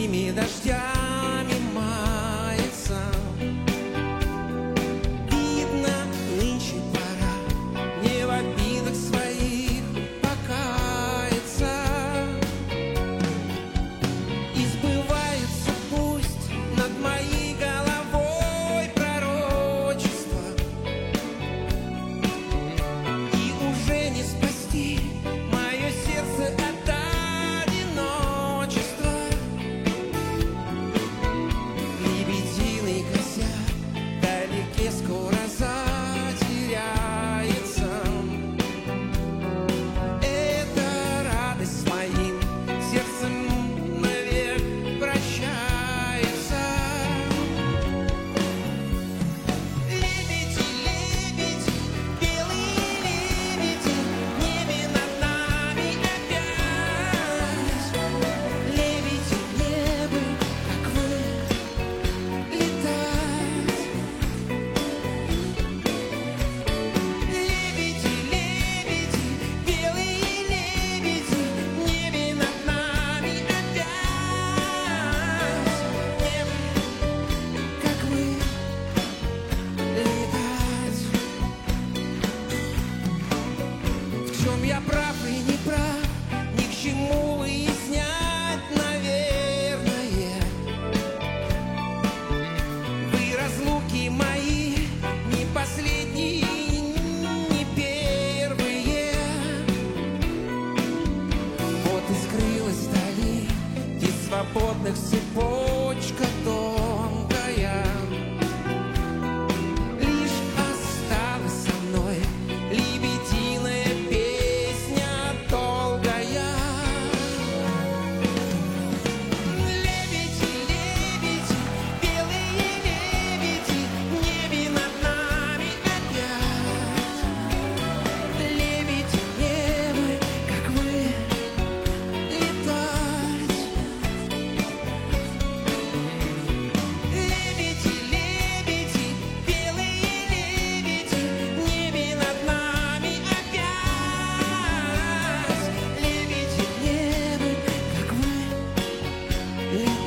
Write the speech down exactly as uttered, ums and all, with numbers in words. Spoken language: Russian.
зимними дождями мается. Видно, нынче пора не в обидах своих покаяться. И сбывается пусть над моей головой пророчество, и уже не спасти мое сердце от одиночества. Лебединый косяк вдалеке скоро затеряется. Эта радость с моим сердцем навек прощается. Лебеди, лебеди, белые лебеди, в небе над нами опять. Лебеди, небо, как вы, летать. Лебеди, лебеди, белые лебеди, в небе над нами опять. Небо, как вы, летать. В чем я прав и не прав, ни к чему выяснять, наверное. Вы разлуки мои не последние, не первые. Вот и скрылась вдали из свободных цепочка тонкая. Лишь осталась со мной лебединая песня долгая. Лебеди, лебеди, белые лебеди, в небе над нами опять. Лебеди, небо, как вы, летать. Лебеди, лебеди, белые лебеди, в небе над нами опять. Лебеди, небо, как вы, летать.